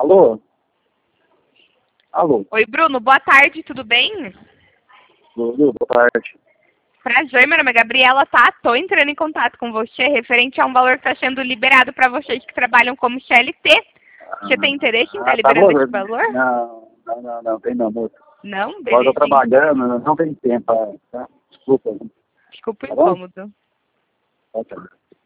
Alô? Alô? Oi, Bruno, boa tarde, tudo bem? Boa tarde. Prazer, meu nome é Gabriela, tá? Tô entrando em contato com você referente a um valor que está sendo liberado para vocês que trabalham como CLT. Você tem interesse em estar liberando esse valor? Não, tem não, moço. Não? Agora eu tô Belezinha. trabalhando, não tem tempo, tá? Desculpa. Desculpa o Tá bom? incômodo. Tá.